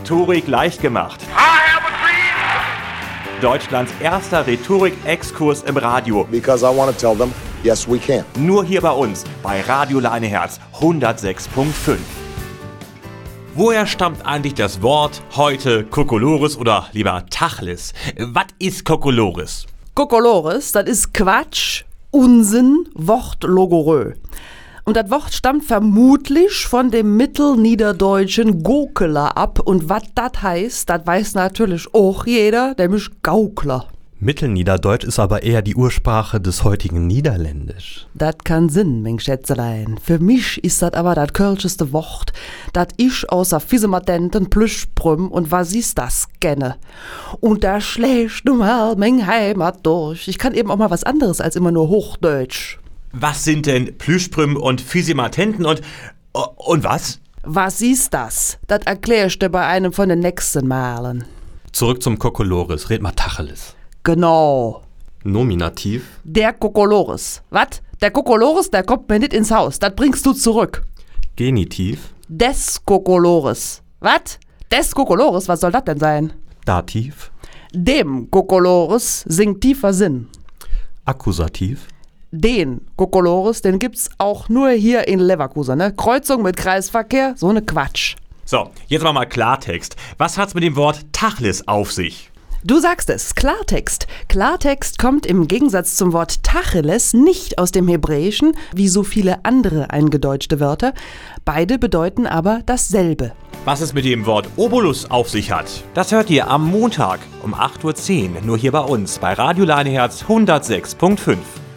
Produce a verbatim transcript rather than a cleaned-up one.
Rhetorik leicht gemacht. Deutschlands erster Rhetorik-Exkurs im Radio. Because I want to tell them, yes, we can. Nur hier bei uns, bei Radio Leineherz hundertsechs Komma fünf. Woher stammt eigentlich das Wort heute Kokolores oder lieber Tacheles? Was ist Kokolores? Kokolores, das ist Quatsch, Unsinn, Wort logorö. Und das Wort stammt vermutlich von dem mittelniederdeutschen Gokeler ab. Und was das heißt, das weiß natürlich auch jeder, nämlich Gaukler. Mittelniederdeutsch ist aber eher die Ursprache des heutigen Niederländisch. Das kann Sinn, mein Schätzelein. Für mich ist das aber das kölscheste Wort, das ich außer Fiesematenten, Plüschbrüm und was ist das kenne. Und da schlägt nun mal mein Heimat durch. Ich kann eben auch mal was anderes als immer nur Hochdeutsch. Was sind denn Plüschbrüm und Physimatenten und... und was? Was ist das? Das erklärst du bei einem von den nächsten Malen. Zurück zum Kokolores, red mal Tacheles. Genau. Nominativ. Der Kokolores. Was? Der Kokolores, der kommt mir nicht ins Haus. Das bringst du zurück. Genitiv. Des Kokolores. Was? Des Kokolores, was soll das denn sein? Dativ. Dem Kokolores singt tiefer Sinn. Akkusativ. Den Kokolores, den gibt's auch nur hier in Leverkusen, ne? Kreuzung mit Kreisverkehr, so ne Quatsch. So, jetzt mal mal Klartext. Was hat's mit dem Wort Tacheles auf sich? Du sagst es, Klartext. Klartext kommt im Gegensatz zum Wort Tacheles nicht aus dem Hebräischen, wie so viele andere eingedeutschte Wörter. Beide bedeuten aber dasselbe. Was es mit dem Wort Obolus auf sich hat, das hört ihr am Montag um acht Uhr zehn, nur hier bei uns bei Radio Leineherz hundertsechs Komma fünf.